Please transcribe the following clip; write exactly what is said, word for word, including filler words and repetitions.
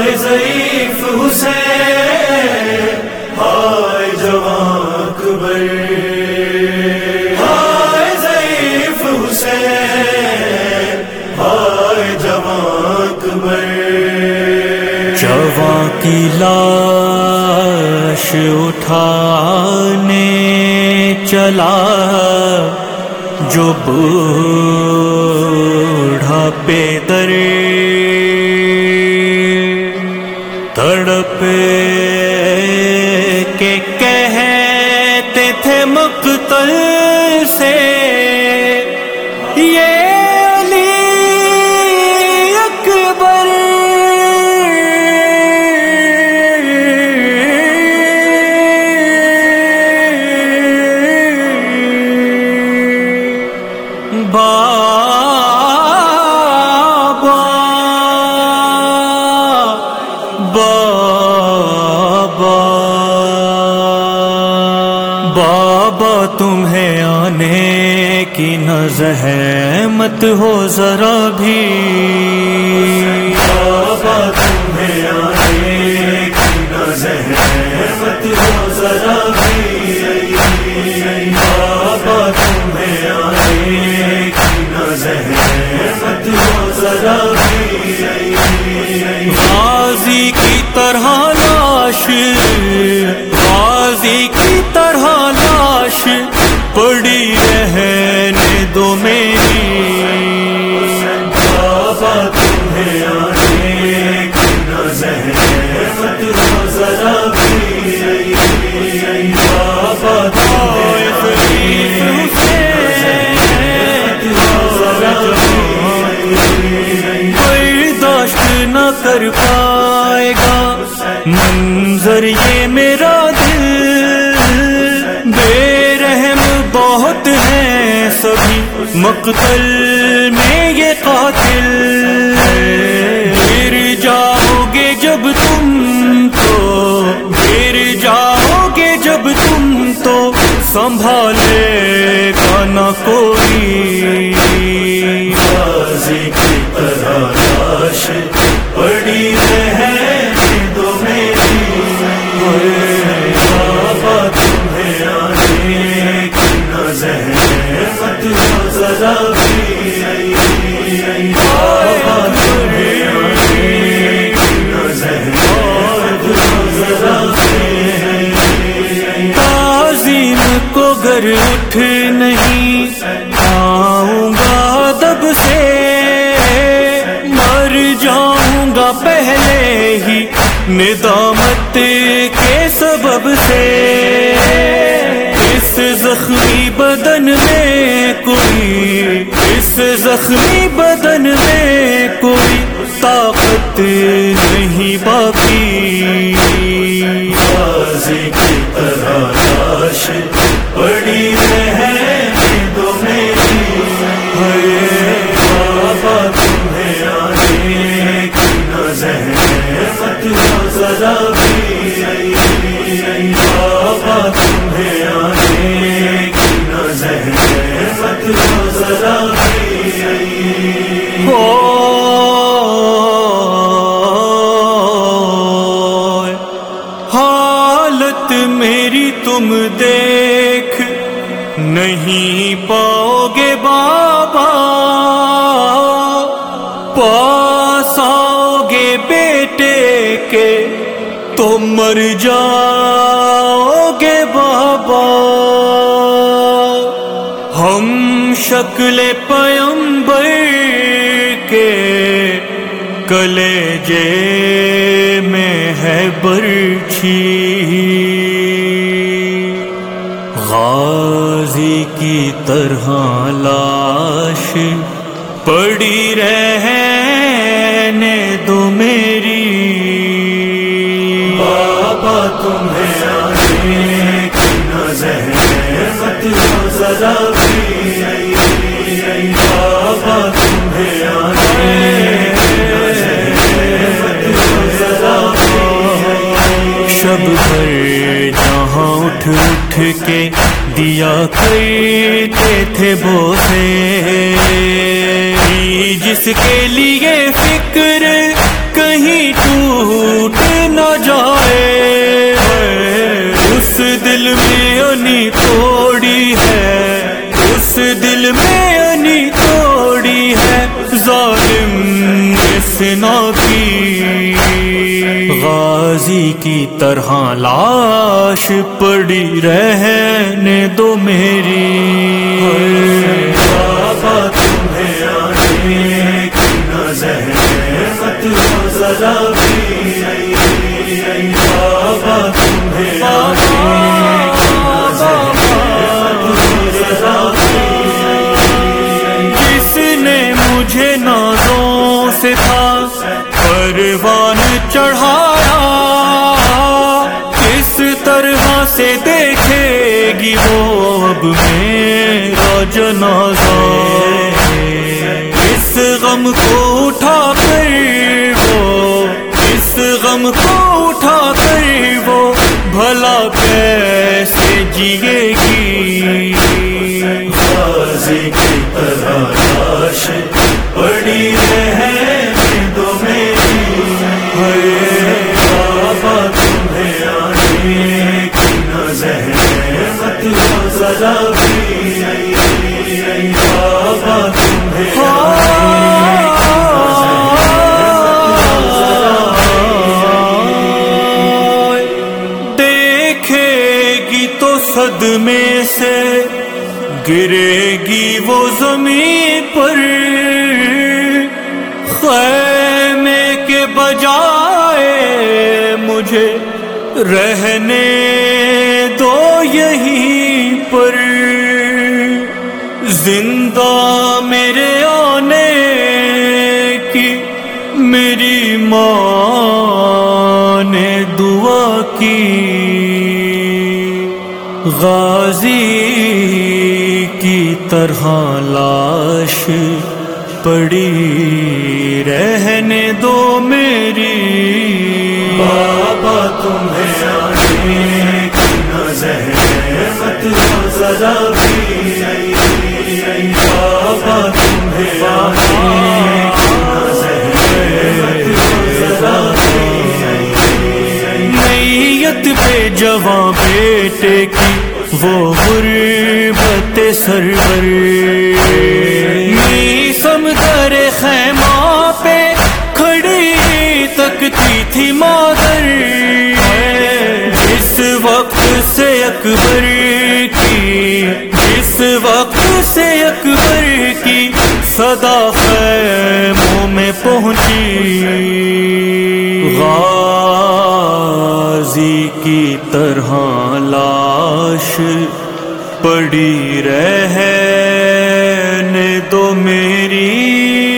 ہائے ضعیف حسین، ہائے جوان اکبر، ہائے ضعیف حسین، ہائے جوان اکبر۔ جواں کی لاش اٹھانے چلا جو بوڑھا پیدر، تڑپ کے کہتے تھے مقتل سے یہ علی اکبر، بابا تمہیں آنے کی نہ زحمت ہو ذرا بھی، بابا تمہیں آنے کی نہ زحمت ہو ذرا بھی، بابا تمہیں آنے کی نہ زحمت ہو ذرا بھی۔ غازی کی طرح لاش، غازی کی طرح لاش پڑی رہنے دو میری، بابا تمہیں آنے کی نہ زحمت ہو ذرا بھی، بابا تمہیں آنے کی زحمت ہو ذرا بھی۔ برداشت نہ کر پائے گا منظر یہ میرا دل، بے رحم بہت ہیں سبھی مقتل میں یہ قاتل، گر جاؤ گے جب تم تو، گر جاؤ گے جب تم تو سنبھالے گا نہ کوئی، غازی کی طرح لاش پڑی رہنے دو میری، بابا تمہیں آنے کی نہ زحمت ہو ذرا بھی، بابا تمہیں آنے کی نہ زحمت ہو ذرا بھی۔ تعظیم کو گر اٹھ نہیں آؤں گا دب سے، مر جاؤں گا پہلے ہی ندامت کے سبب سے، اس زخمی بدن میں کوئی، اس زخمی بدن میں کوئی طاقت نہیں باقی، غازی کی طرح لاش پڑی رہنے دو میری، بابا تمہیں آنے کی نہ زحمت ہو ذرا بھی، بابا تمہیں آنے کی نہ زحمت ہو ذرا بھی۔ حالت میری تم دیکھ نہیں پاؤ گے بابا، پاس آؤ گے بیٹے کے تو مر جاؤ گے بابا، ہم شکل پیمبر کے کلیجے میں ہے برچھی، غازی کی طرح لاش پڑی رہنے دو میری، بابا تمہیں آنے کی نہ زحمت ہو ذرا بھی، بابا تمہیں آنے کی نہ زحمت ہو ذرا بھی۔ شب بھر جہاں اٹھ اٹھ کے دیا کرتے تھے بوسے، جس کے لیے فکر کہیں ٹوٹ فنا کی غازی کی طرح لاش پڑی رہنے دو میری بابا تمہیں آنے کی نہ زحمت ہو ذرا بھی بابا تمہیں آنے کی نہ زحمت ہو ذرا بھی جس نے مجھے نازوں سے تھا پروان چڑھایا کس طرح سے دیکھے گی وہ اب میرا جنازہ اس غم کو اٹھا کر وہ اس غم کو اٹھا کر وہ بھلا کیسے جیے گی غازی کی طرح لاش پڑی رہنے دو میری بابا تمہیں آنے کی نہ زحمت ہو ذرا بھی بابا تمہیں دیکھے گی تو صدمے سے گرے گی وہ زمین پر خیمے کے بجائے مجھے رہنے دو یہیں پر زندہ میرے آنے کی میری ماں نے دعا کی غازی کی طرح لاش پڑی رہنے دو میری بابا تمہیں آنے کی نہ زحمت ہو ذرا بھی بابا تمہیں آنے کی نہ زحمت ہو ذرا بھی نیت پہ جواں بیٹے کی وہ غربت سرور نیسم در خیمہ پہ کھڑی تکتی تھی مادر جس وقت سے اکبر کی جس وقت سے اکبر کی صدا خیموں میں پہنچی غازی کی طرح لاش پڑی رہنے دو میری